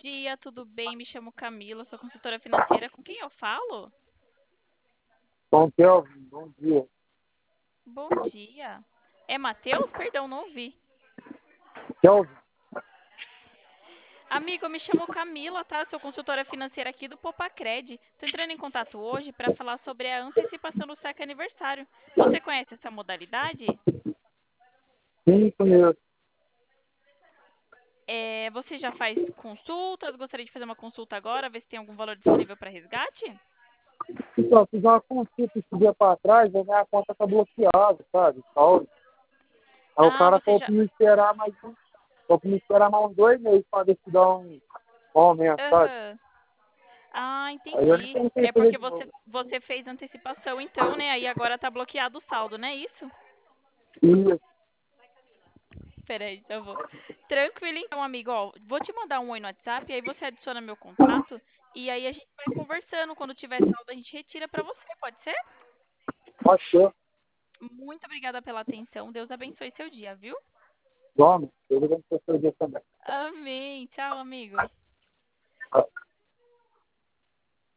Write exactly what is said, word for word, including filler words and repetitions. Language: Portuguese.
dia, tudo bem? Me chamo Camila, sou consultora financeira. Com quem eu falo? Bom, Kelvin, bom dia. Bom dia. É Matheus? Perdão, não ouvi. Kelvin, Amigo, eu me chamo Camila, tá? Sou consultora financeira aqui do Popacred. Tô entrando em contato hoje para falar sobre a antecipação do saque aniversário. Você conhece essa modalidade? sim, conheço. É, você já faz consultas? Gostaria de fazer uma consulta agora, ver se tem algum valor disponível para resgate? Então, fiz uma consulta esse dia para trás, a minha conta tá bloqueada, sabe? Salve. Aí o Ah, cara você falou já. pra me esperar mais um, falou pra me esperar mais uns dois meses para ver se dá um, um aumento, sabe? Aham. Ah, Aí eu nem entendi. pensei em É fazer porque de você, novo. você fez antecipação, então, né? Aí agora tá bloqueado o saldo, não é isso? E, Peraí, já vou. Tranquilo, então, amigo. Ó, vou te mandar um oi no WhatsApp, aí você adiciona meu contato, e aí a gente vai conversando. Quando tiver saldo, a gente retira pra você, pode ser? achou. Muito obrigada pela atenção. Deus abençoe seu dia, viu? Vamos, eu vou ver se eu também. Amém. Tchau, amigo.